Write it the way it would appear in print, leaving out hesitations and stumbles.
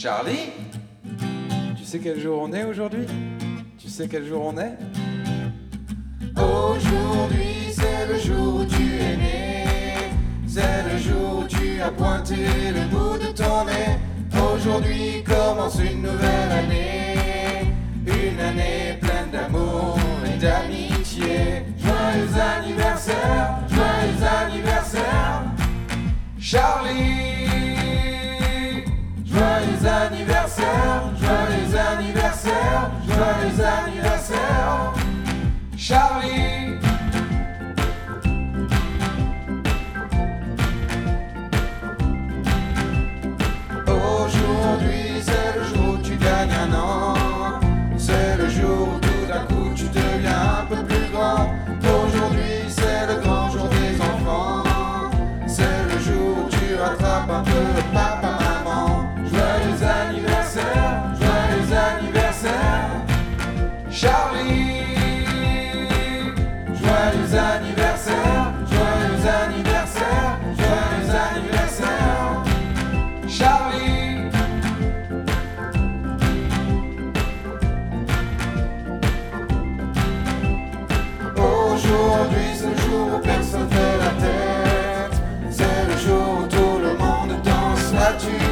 Charlie, tu sais quel jour on est aujourd'hui? Tu sais quel jour on est? Aujourd'hui c'est le jour où tu es né, c'est le jour où tu as pointé le bout de ton nez. Aujourd'hui commence une nouvelle année, une année pleine d'amour et d'amitié. Joyeux anniversaire, Charlie. Joyeux anniversaire, Charlie. Aujourd'hui c'est le jour où tu gagnes un an, c'est le jour où tout d'un coup tu deviens un peu plus grand. Aujourd'hui c'est le grand jour des enfants, c'est le jour où tu rattrapes un peu papa, maman. Joyeux anniversaire, Charlie. Joyeux anniversaire, Charlie. Aujourd'hui c'est le jour où personne fait la tête, c'est le jour où tout le monde danse là-dessus.